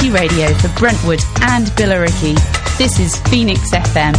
community radio for Brentwood and Billericay. This is Phoenix FM.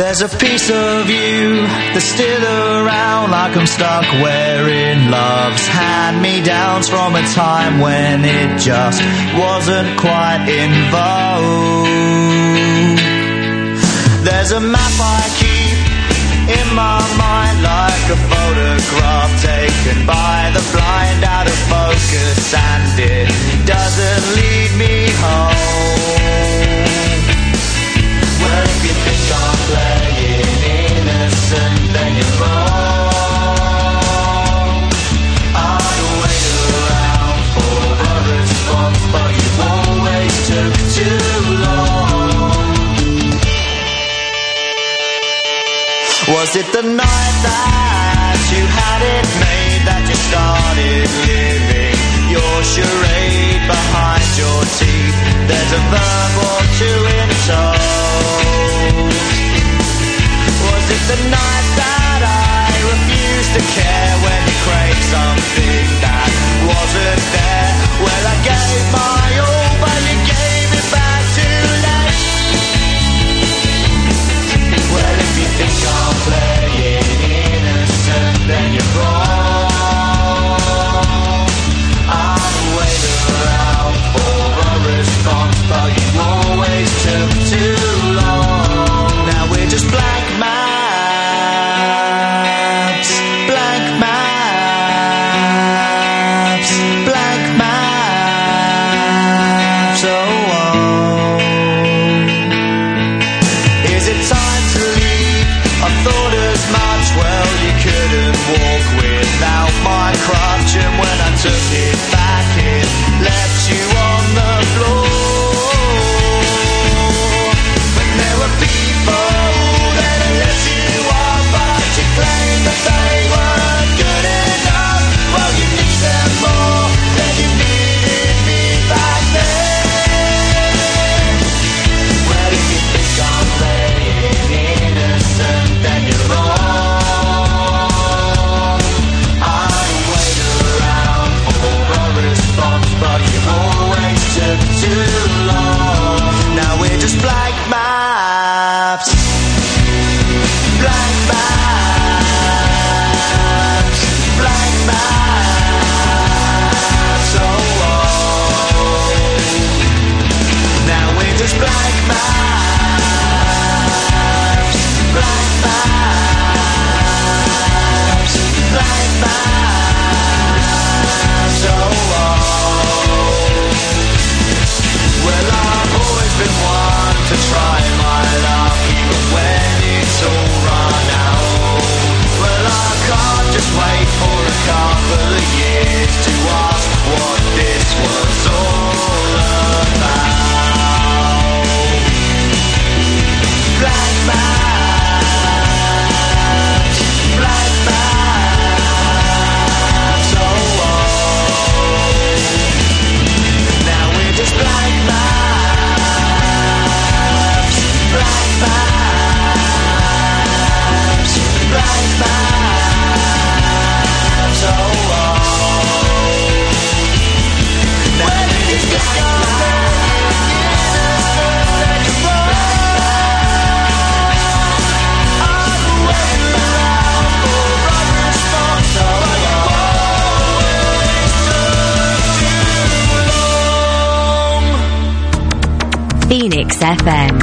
There's a piece of you that's still around, like I'm stuck wearing love's hand-me-downs from a time when it just wasn't quite in vogue. There's a map I keep in my mind, like a photograph taken by the blind, out of focus, and it doesn't lead me home. Well, if you think I'm playing innocent, then you're wrong. I'd wait around for a response, but you always took too long. Was it the night that you had it made, that you started living your charade behind your teeth? There's a verb or two in tow. Was it the night that I refused to care when you craved something that wasn't there? Well, I gave my all, but you gave it back too late. Well, if you think I'm playing innocent, then you're wrong. I'd wait around for a response, but you always took too long. Now we're just blank maps, blank maps, blank maps. Oh, is it time to leave? I thought as much. Well, you couldn't walk without my crutch, and when I took it back, it left you on the floor. But there were people that left you on, but you claimed that they weren't good enough. Well, you need them more than you needed me back then. Well, if you think I'm playing innocent, then you're wrong. I'd wait around for a response, but you always took too long. Now we're just blank maps, blank maps, blank maps. Oh, now we're just blank maps, blank maps, blank maps. Oh, well, I've always been one to try my luck, even when it's all run out. Well, I can't just wait for a couple of years to ask what this was all about. Blank maps, blank maps. Oh, now we're just blank maps, blank maps, blank maps. Oh, now we're just blank Phoenix FM.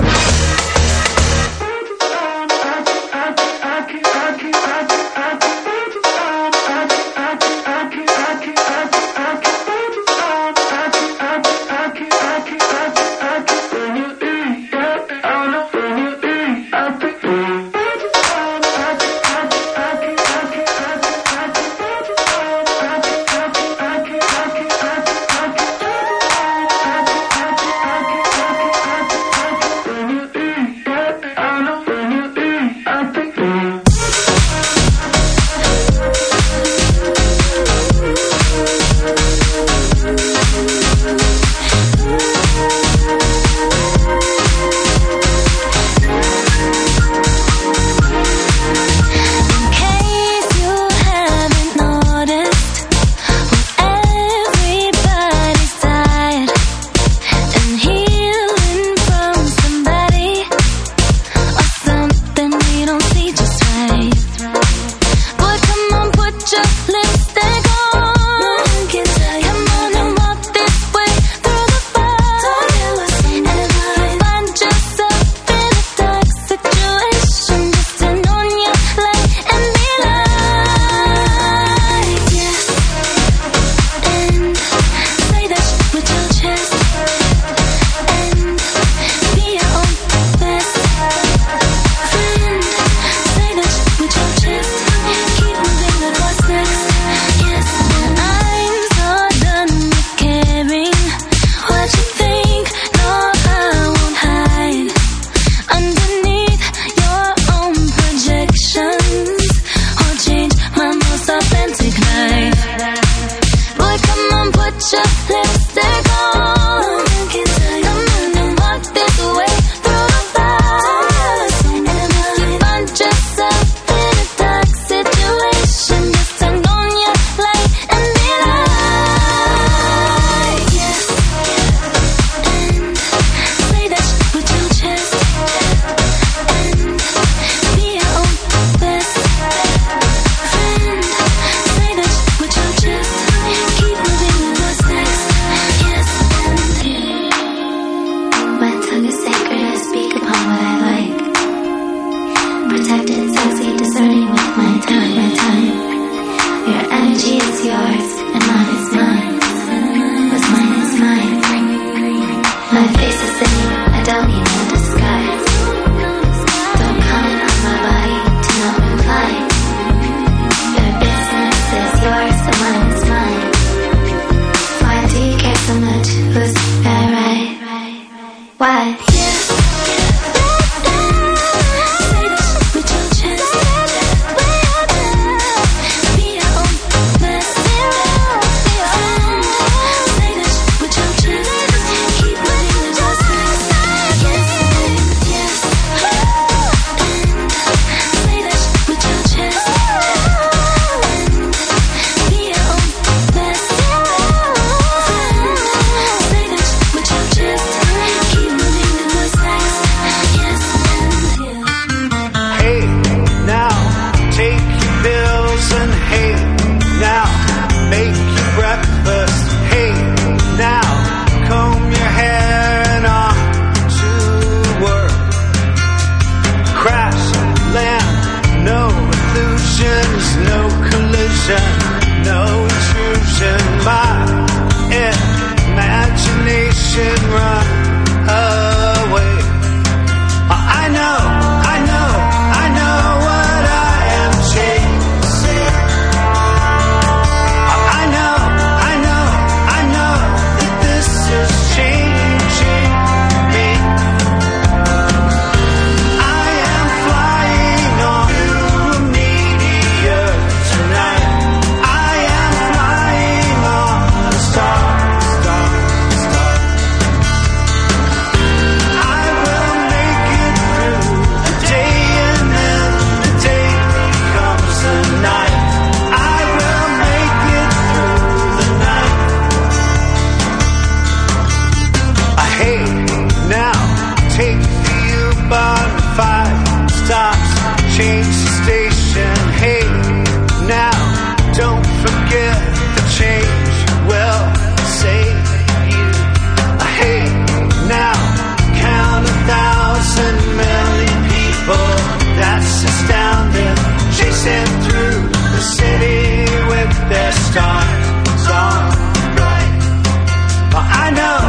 bonfire stops, change the station. Hey, now don't forget the change will save you. Hey, now count 1,000 million people. That's astounding. Chasing through the city with their stars on bright. But I know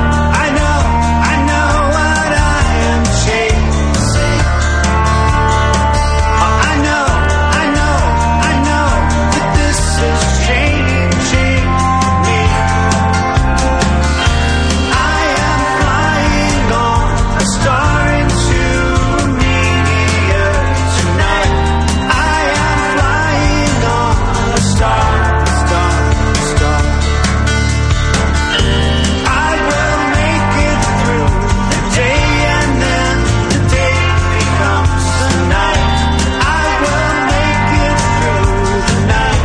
what I am chasing. I know that this is changing me. I am flying on a star into a meteor tonight. I am flying on a star. I will make it through the day, and then the day becomes the night. I will make it through the night.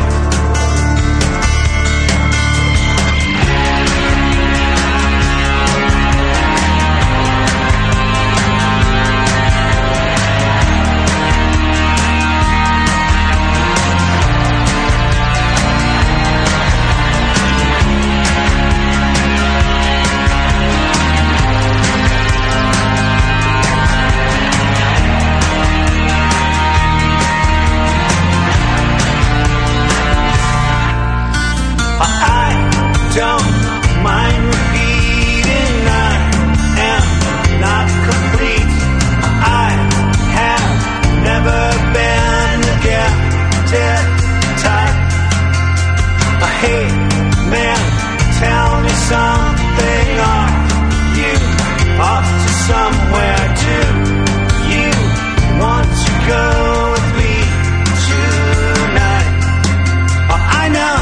I don't mind repeating, I am not complete. I have never been a gifted type. Hey, man, tell me something. Are you off to somewhere? Do you want to go with me tonight? I know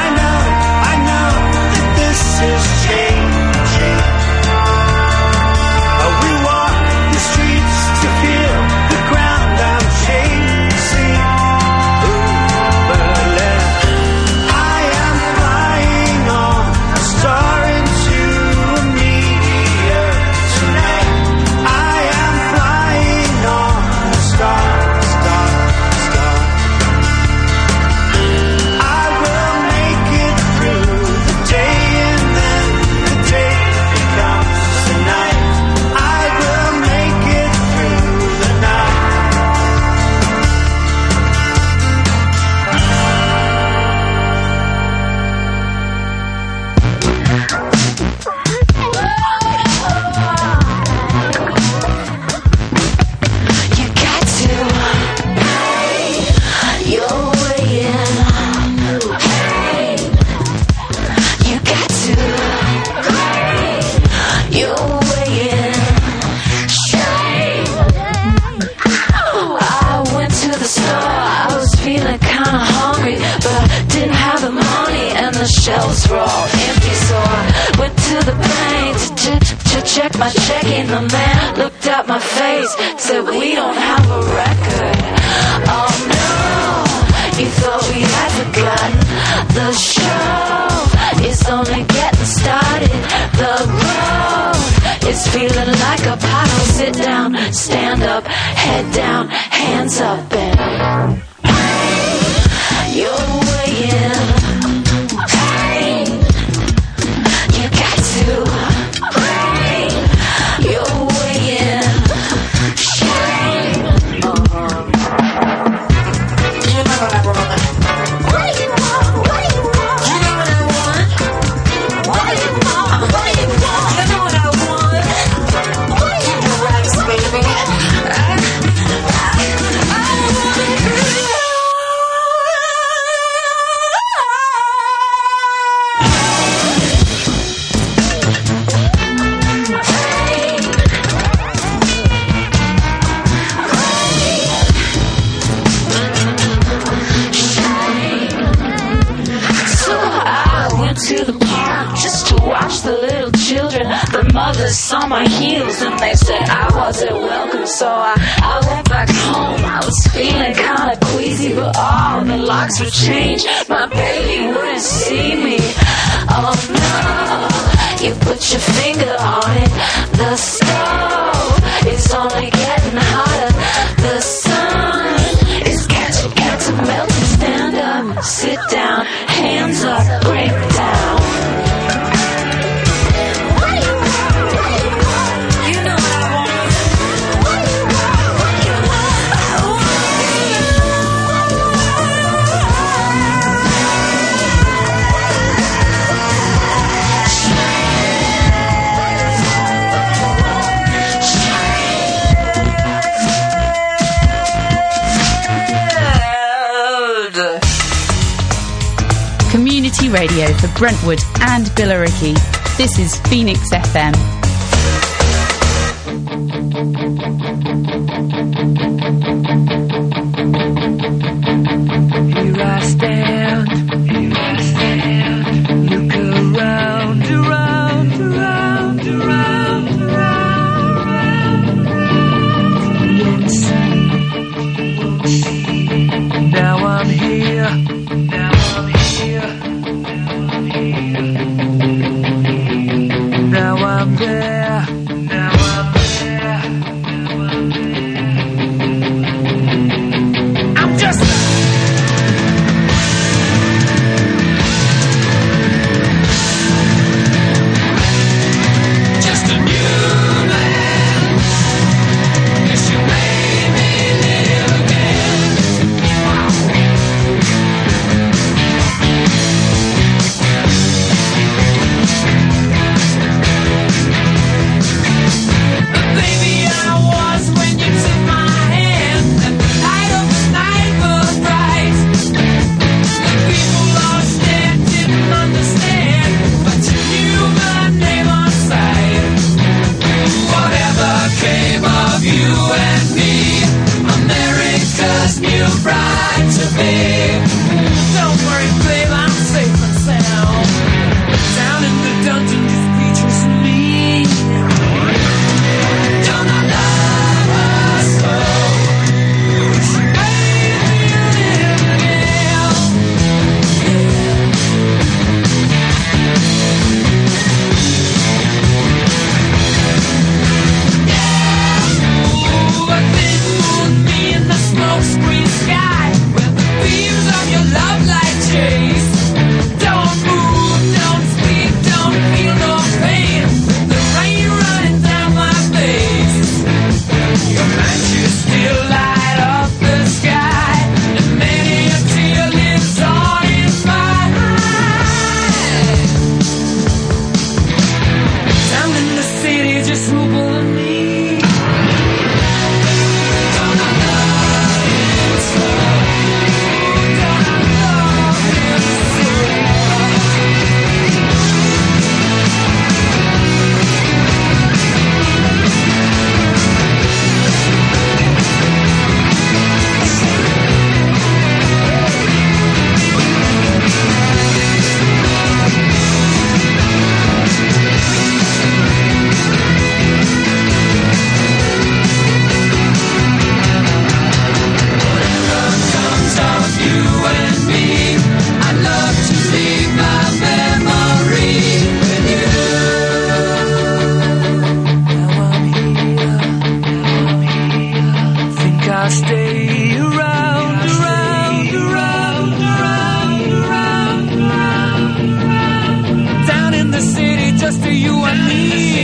that this is changing. We walk the streets to feel the ground I'm chasing. Berlin. I am flying on a star into a meteor tonight. I am flying on a star. I will make it through the day, and then the day becomes the night. I will make it through the night. You got to pay your way in. You got to pay your way in. Shame. I went to the store. I was feeling kinda hungry, but didn't have the money, and the shelves were all empty. So I went to the bank to check my checking. The man looked at my face, said, "We don't have a record." Oh no, you thought we had forgotten. The show is only getting started. The road is feeling like a pothole. Sit down, stand up, head down, hands up, and your way in. You got to bring your way in. Shame. You know what I want. What do you want? What do you want? You know what I want. What do you want? What do you want? You know what I want. What do you want? Relax, baby. To the park just to watch the little children. The mothers saw my heels and they said I wasn't welcome. So I went back home. I was feeling kind of queasy, but all the locks were changed. My baby wouldn't see me. Oh no, you put your finger on it. The stove is only getting radio for Brentwood and Billericay. This is Phoenix FM. Here I stand, look around, won't see, now I'm here, now I'm there, I'm just a new man. Yes, you made me live again. Baby, I was when you took my hand. And the light of the night was bright. The people lost there didn't understand, but you knew my name on sight. Whatever came of you and me, America's new bride to be. Don't worry, babe, I'm safe and sound. Down in the dungeon, just Beatrice and me. Don't I love her so? She made me live again. Ooh, but then put me in the smoke screen sky where the beams of your love light chase. Don't move, don't speak, don't feel no pain. The rain running down my face. Your matches still light up the sky, and many a tear lives on in my eyes. Down in the city, just who and me. Don't I love you so? Don't I love you so? Comes of you and me. I'd love to leave my memory with you. Now I'm here. Think I'll stay around. Down in the city, just for you and me.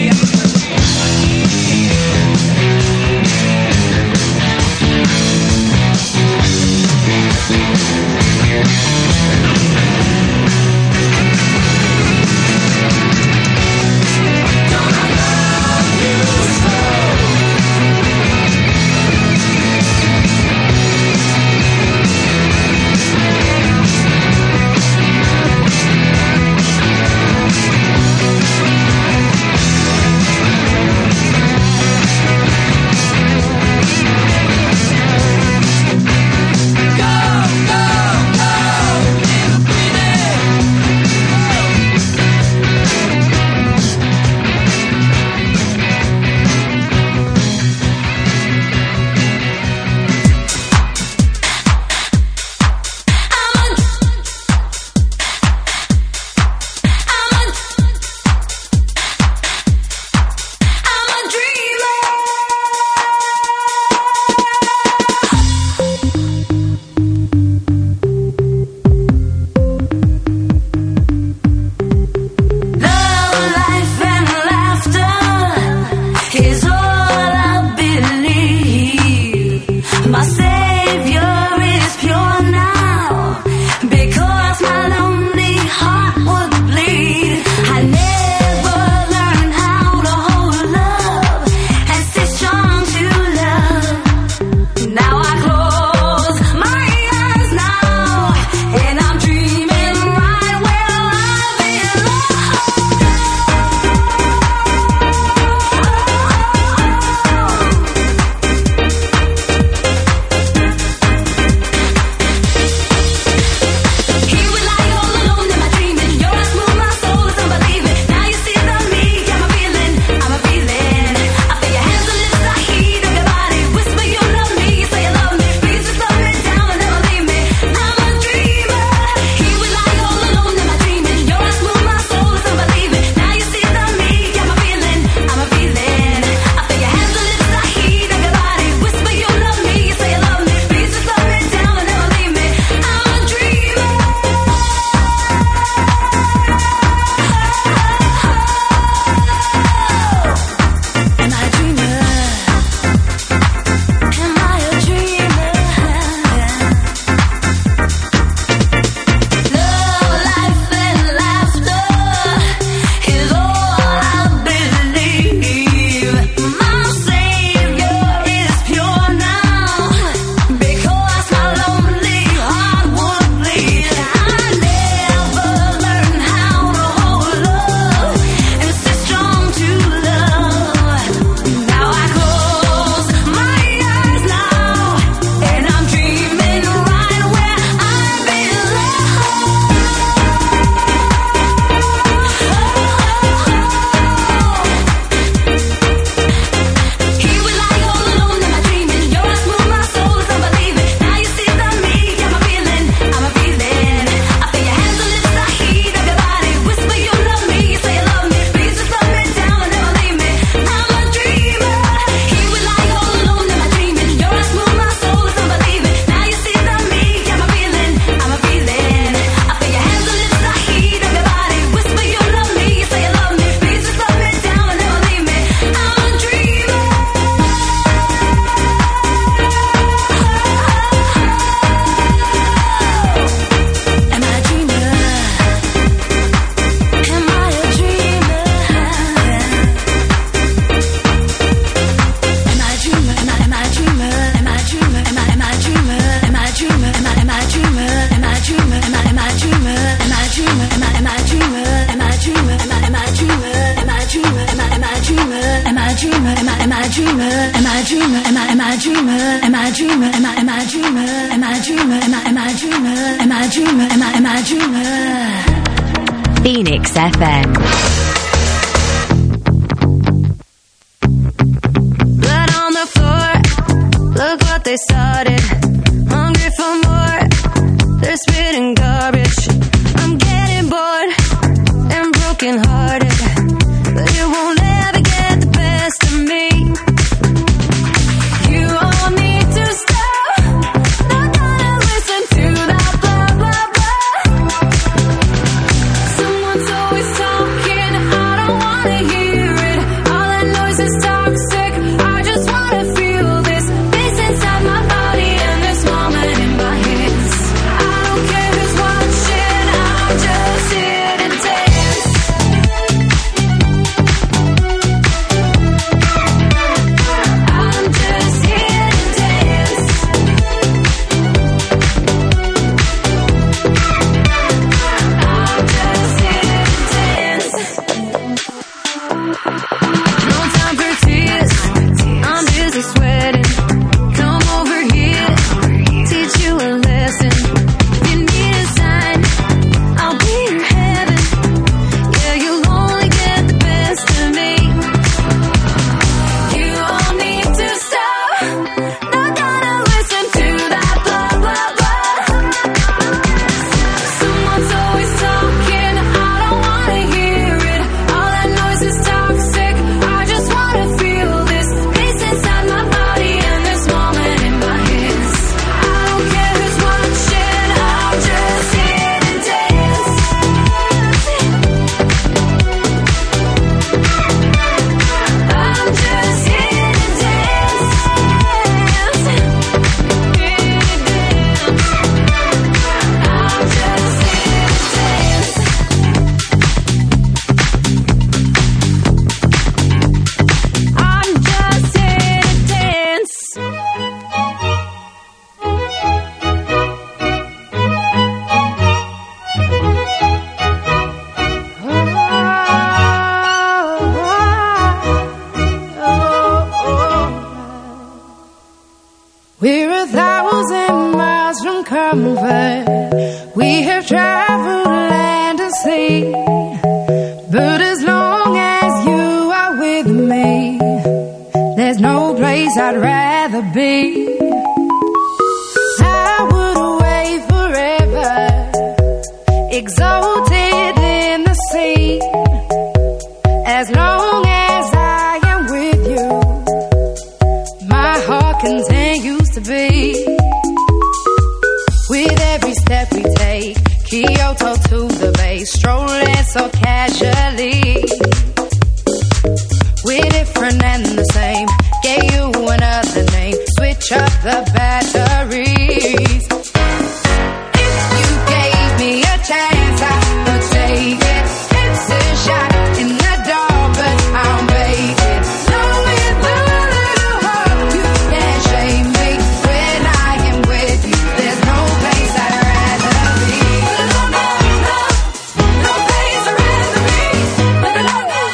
Don't I love you so? I dreamer? Am I dreamer? Am I dreamer? Am I dreamer? Am I dreamer? Am I dreamer? Am I dreamer? Phoenix FM. Blood on the floor, look what they started. Hungry for more, they're spitting garbage. I'm getting bored and broken hearted, but it won't ever get the best of me. You all need to stop, not gonna listen to that blah blah blah. Someone's always talking, I don't wanna hear it. All that noise is toxic, I just wanna feel this inside my body and this moment in my hands. I don't care who's watching, I'm just here to dance. I'm just here to dance. I'm just here to dance. No time for tears, I'm busy sweating. Come over here, teach you a lesson. If you need a sign, I'll be your heaven. Yeah, you'll only get the best of me. You all need to stop, not gonna listen to that blah blah blah. Someone's always talking, I don't wanna hear it. All that noise is toxic, I just wanna feel this inside my body and this moment in my hands. I don't care who's watching, I'm just here to dance. I'm just here to dance. I'm just here to dance. We're 1,000 miles from comfort. We have traveled land and sea. But as long as you are with me, there's no place I'd rather be. I would away forever, exalted in the sea. As long as I am with you, my heart continues to beat. With every step we take, Kyoto to the bay, strolling so casually. We're different and the same, gave you another name, switch up the batteries. If you gave me a chance, I would take it. It's a shot in the dark, but I'll make it. Knowing the little hope you can't shame me. When I am with you, there's no place I'd rather be. No place I'd rather be. No place I'd rather be.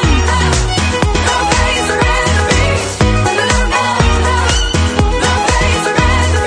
No place I'd rather be.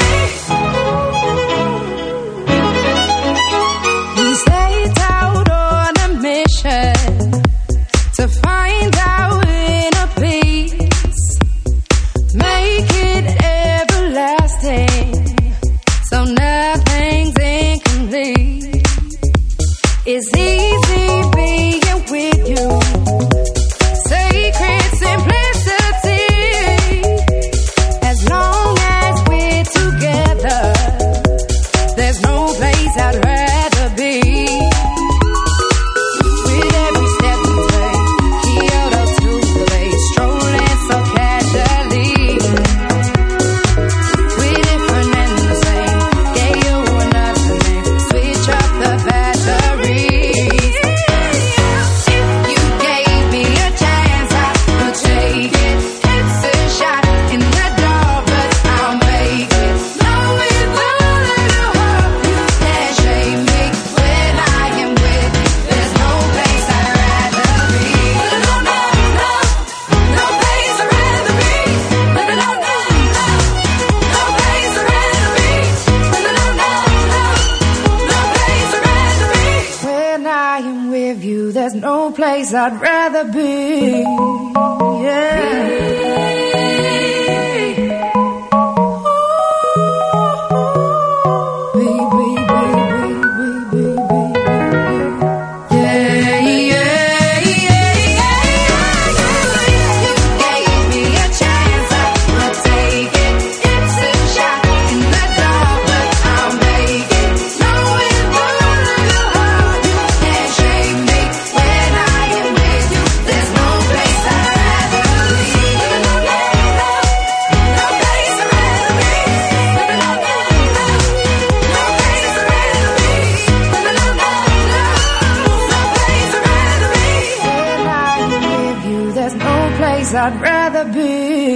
place I'd rather be. Yeah. I'd rather be.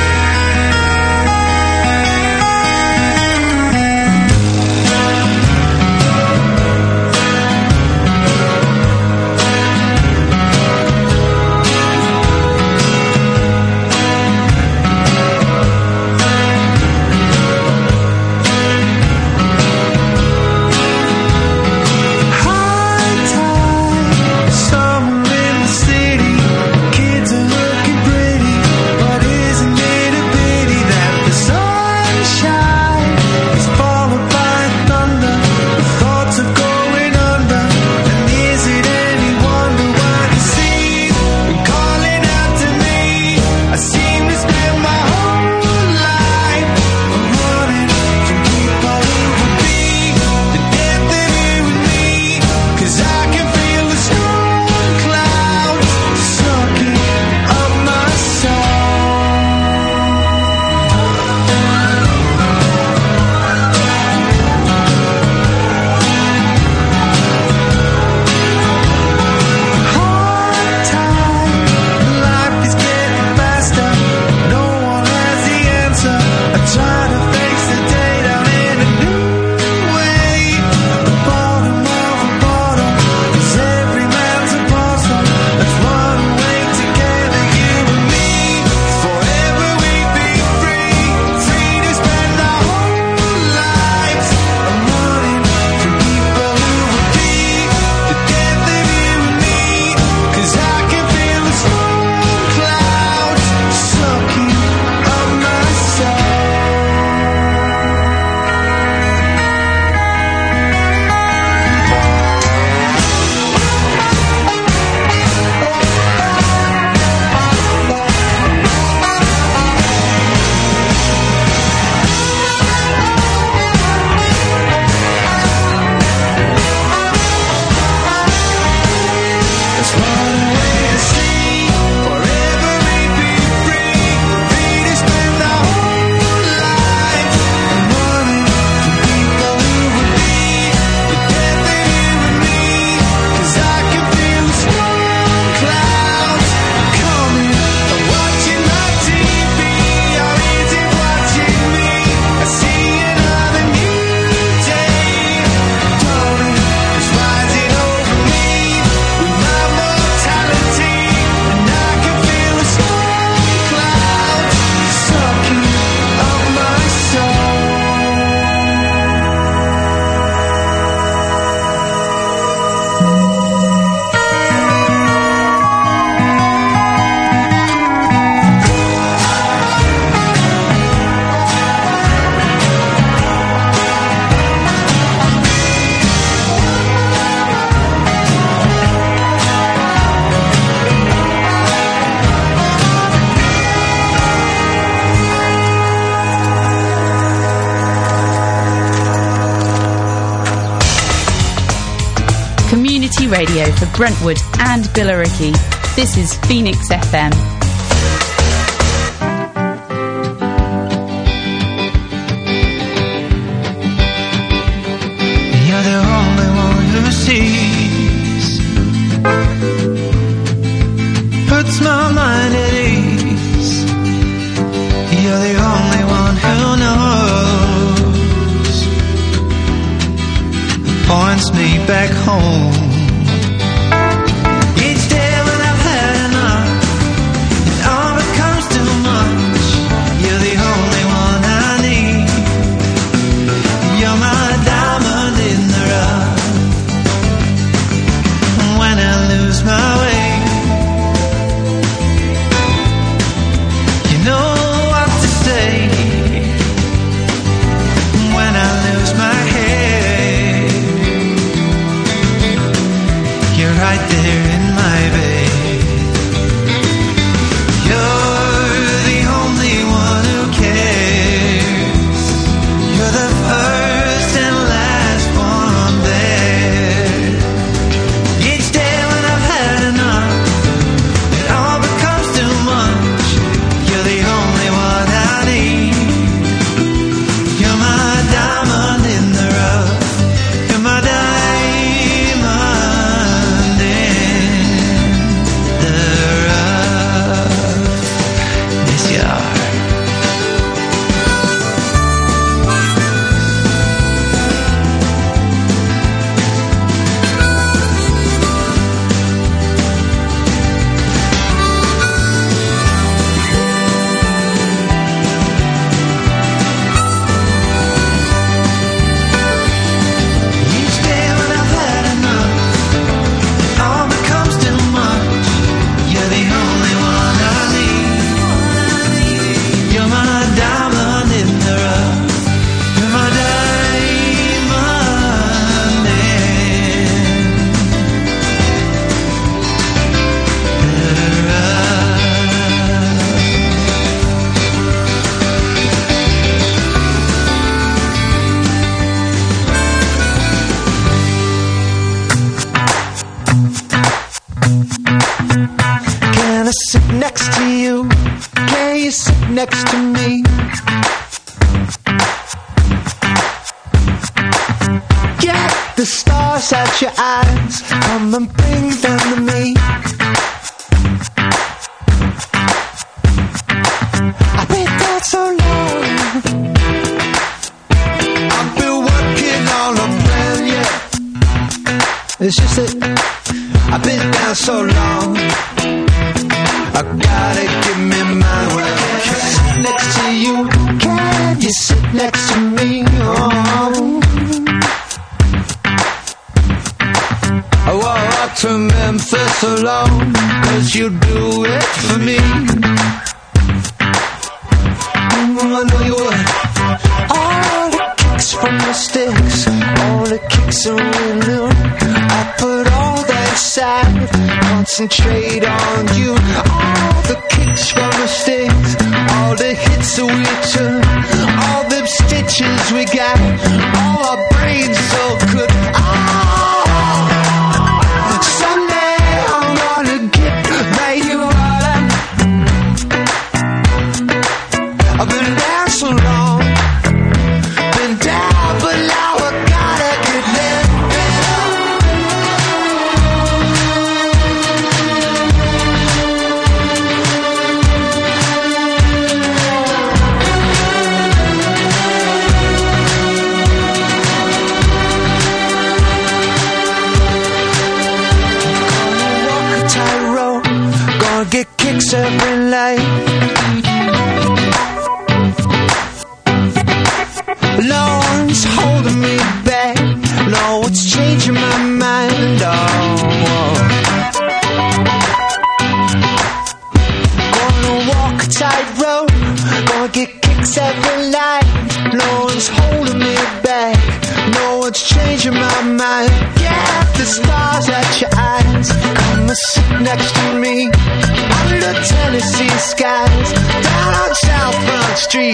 Radio for Brentwood and Billericay. This is Phoenix FM. You're the only one who sees, puts my mind at ease. You're the only one who knows, points me back home. My way stars at your eyes, come and bring them to me. I've been down so long, I've been working on a plan, yeah. It's just that I've been down so long, I gotta give me mine. Well, can I sit next to you? Can you sit next to me? Oh. I walk to Memphis alone, 'cause you do it for me. I know you would. All the kicks from the sticks, all the kicks are new. I put all that aside, concentrate on you. All the kicks from the sticks, all the hits that we took, all the stitches we got, all our brains so good. Someday I'm gonna get right you out. I've been down so long, been down, but now I gotta get lifted up. Gonna walk a tightrope, gonna get kicks every night. No one's holding me back. No, it's changing my mind. Oh, gonna walk a tightrope, gonna get kicks every night. No one's holding me back. No one's changing my mind. Yeah, the stars at your eyes, come and sit next to me. Under Tennessee skies, down on South Front Street.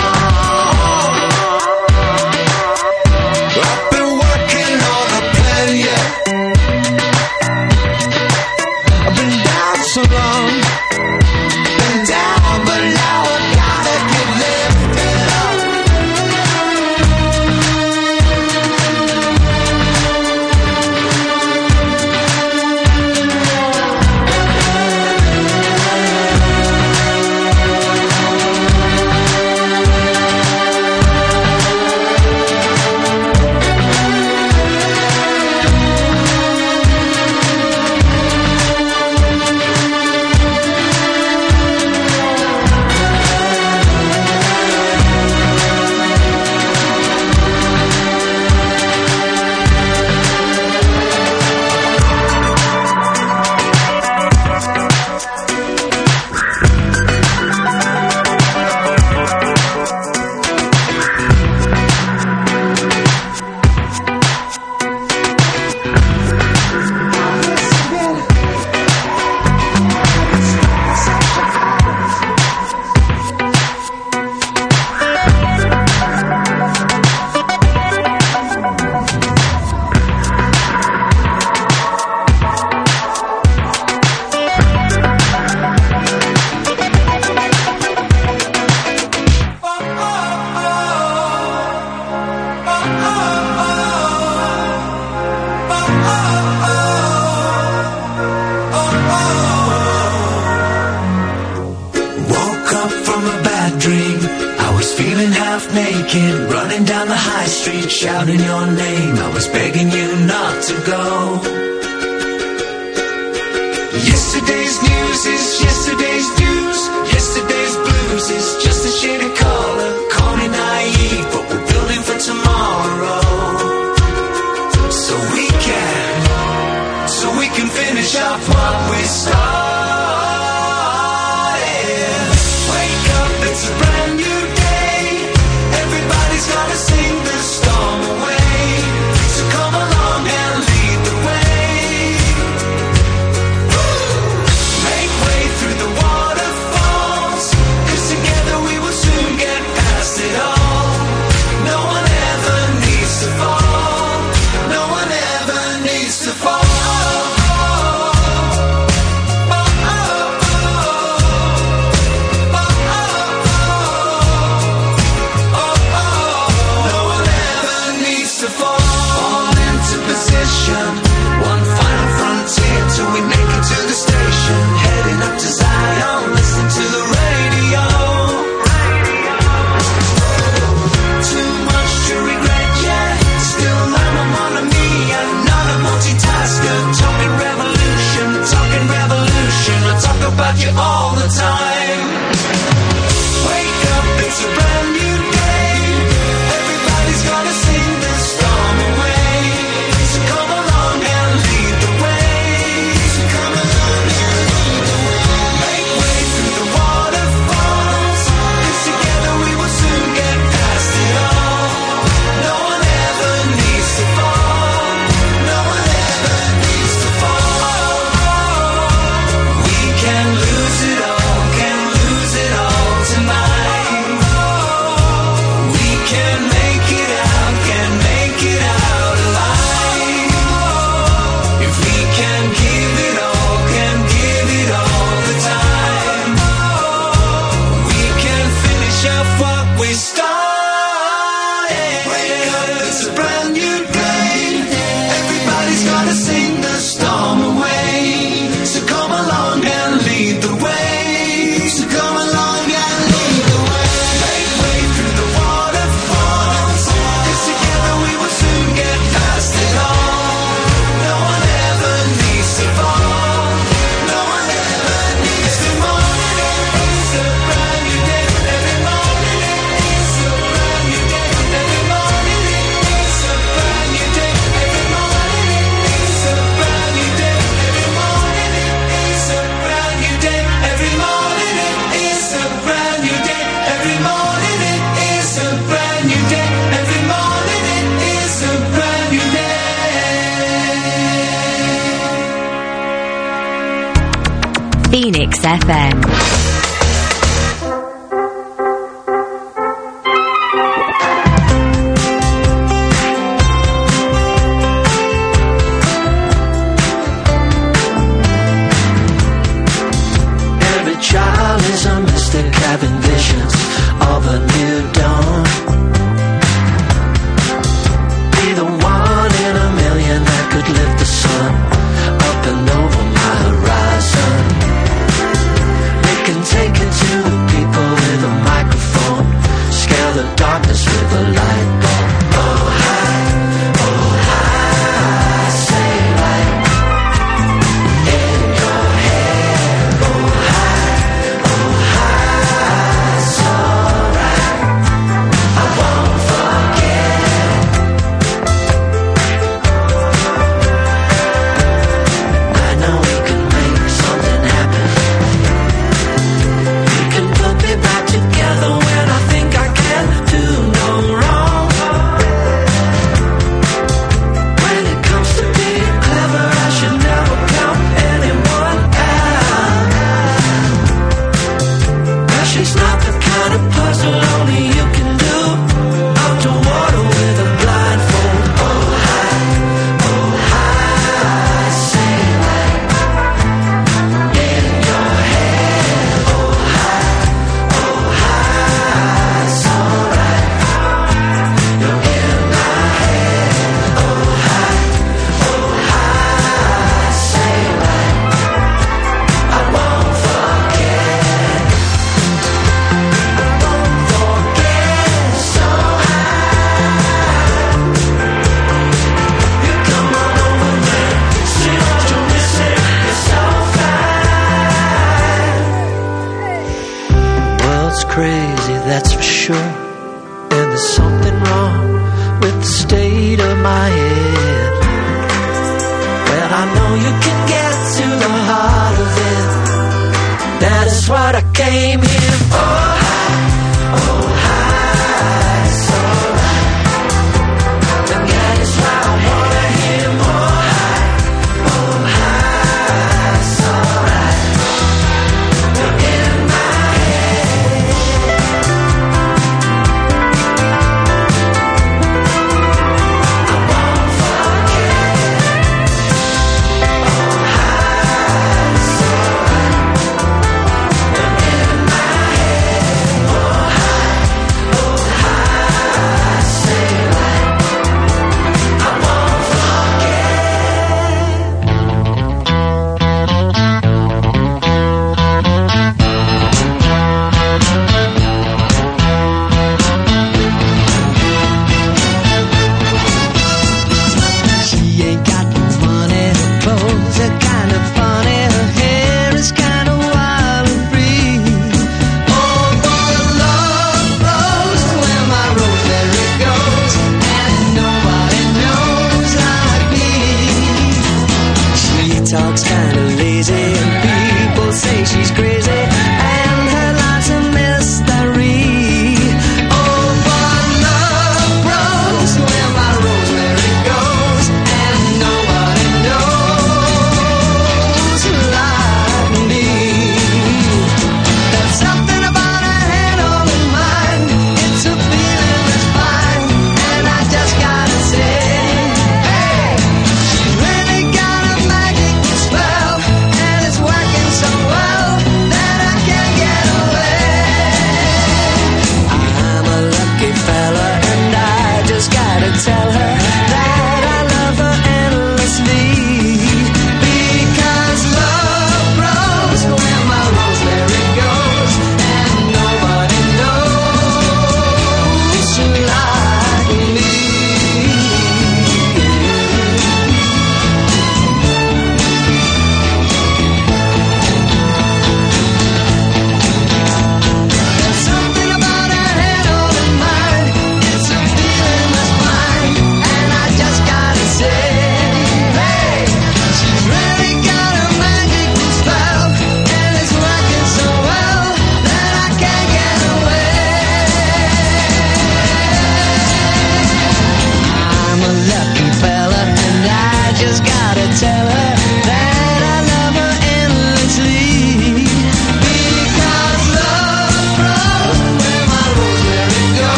I've been working on a plan, yeah. I've been down so long, been down, but now I gotta get lifted up. naked, running down the high street, shouting your name. I was begging you not to go. Yesterday's news is yesterday's news. Yesterday's blues is just a shade of color. Call me naive, but we're building for tomorrow. So we can finish up what we started. Wake up, it's a brand new day. Everybody's gotta sing the storm away. So come along and lead the way. Make way through the waterfalls, 'cause together we will soon get brand new day. Every morning it is a brand new day. Phoenix FM. Every child is a mystic having visions of a new dawn. Be the one in a million that could lift the sun up and over my horizon. They can take it to the people with a microphone, scale the darkness with a light bulb. Oh high, say light in your head. Oh high, it's alright. I won't forget. I know we can make something happen. We can put me back together when I think I can do no wrong. When it comes to being clever, I should never count anyone out. Now she's not the kind of puzzle only you can do. Underwater with a blindfold. Oh high, say light in your head. Oh high, it's alright. You're in my head. Oh high, say light. I won't forget. I won't forget. So high. You come on over there. See what you're missing. It's so fine. The world's crazy, that's for sure. And there's something wrong with the state of my head. Well, I know you can get to the heart of it. That is what I came here for. Oh, high, it's alright. And that is why I wanna hear more. Oh, high, it's alright. You're in my head. I won't forget. Oh, high, it's alright. You're in my head.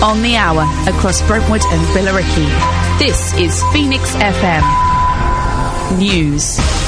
On the hour across Brentwood and Billericay. This is Phoenix FM News.